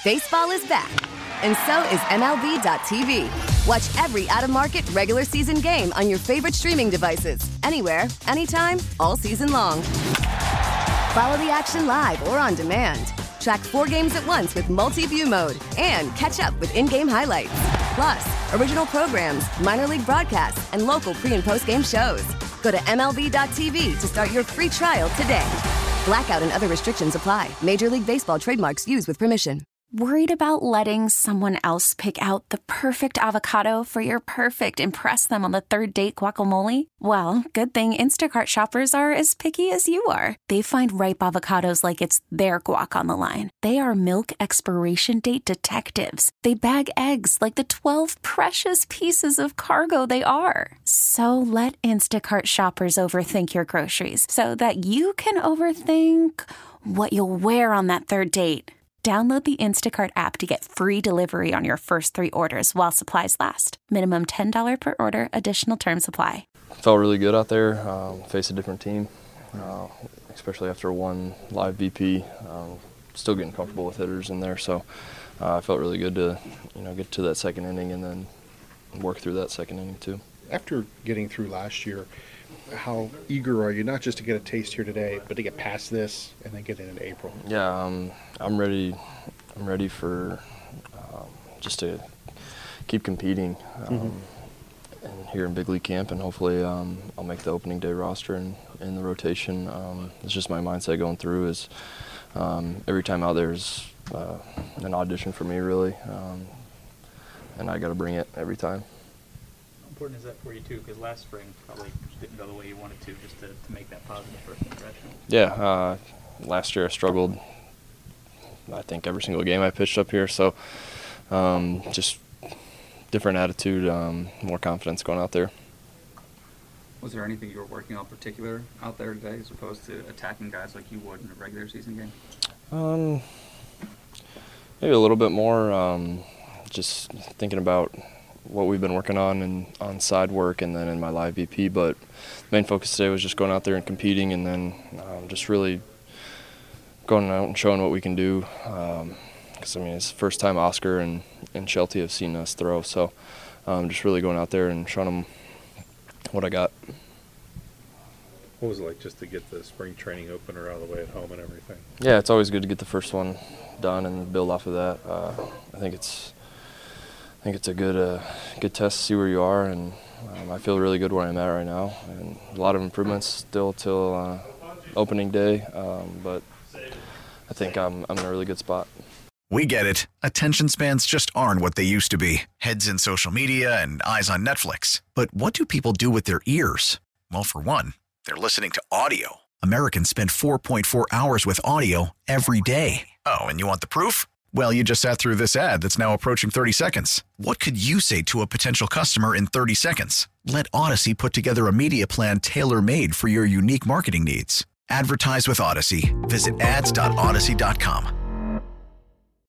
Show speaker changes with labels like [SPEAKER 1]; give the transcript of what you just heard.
[SPEAKER 1] Baseball is back, and so is MLB.tv. Watch every out-of-market regular season game on your favorite streaming devices, anywhere, anytime, all season long. Follow the action live or on demand. Track 4 games at once with multi-view mode and catch up with in-game highlights. Plus, original programs, minor league broadcasts, and local pre- and post-game shows. Go to MLB.tv to start your free trial today. Blackout and other restrictions apply. Major League Baseball trademarks used with permission.
[SPEAKER 2] Worried about letting someone else pick out the perfect avocado for your perfect impress them on the third date guacamole? Well, good thing Instacart shoppers are as picky as you are. They find ripe avocados like it's their guac on the line. They are milk expiration date detectives. They bag eggs like the 12 precious pieces of cargo they are. So let Instacart shoppers overthink your groceries so that you can overthink what you'll wear on that third date. Download the Instacart app to get free delivery on your first 3 orders while supplies last. Minimum $10 per order. Additional terms apply.
[SPEAKER 3] Felt really good out there. Faced a different team, especially after one live BP. Still getting comfortable with hitters in there, so I felt really good to get to that second inning and then work through that second inning too.
[SPEAKER 4] After getting through last year, how eager are you, not just to get a taste here today, but to get past this and then get into April?
[SPEAKER 3] Yeah, I'm ready. I'm ready for just to keep competing and here in big league camp, and hopefully I'll make the opening day roster and in the rotation. It's just my mindset going through is every time out there is an audition for me, really, and I got to bring it every time.
[SPEAKER 5] How important is that for you too? Because last spring probably didn't go the way you wanted to, just to make that positive first impression.
[SPEAKER 3] Yeah, last year I struggled, I think, every single game I pitched up here. So just different attitude, more confidence going out there.
[SPEAKER 6] Was there anything you were working on particular out there today as opposed to attacking guys like you would in a regular season game?
[SPEAKER 3] Maybe a little bit more, just thinking about what we've been working on and on side work and then in my live BP, but main focus today was just going out there and competing and then just really going out and showing what we can do, because it's the first time Oscar and Shelty have seen us throw, so just really going out there and showing them what I got.
[SPEAKER 4] What was it like just to get the spring training opener out of the way at home and everything?
[SPEAKER 3] Yeah, it's always good to get the first one done and build off of that. I think it's a good test to see where you are, and I feel really good where I'm at right now. And a lot of improvements still till opening day, but I think I'm in a really good spot.
[SPEAKER 7] We get it. Attention spans just aren't what they used to be. Heads in social media and eyes on Netflix. But what do people do with their ears? Well, for one, they're listening to audio. Americans spend 4.4 hours with audio every day. Oh, and you want the proof? Well, you just sat through this ad that's now approaching 30 seconds. What could you say to a potential customer in 30 seconds? Let Odyssey put together a media plan tailor-made for your unique marketing needs. Advertise with Odyssey. Visit ads.odyssey.com.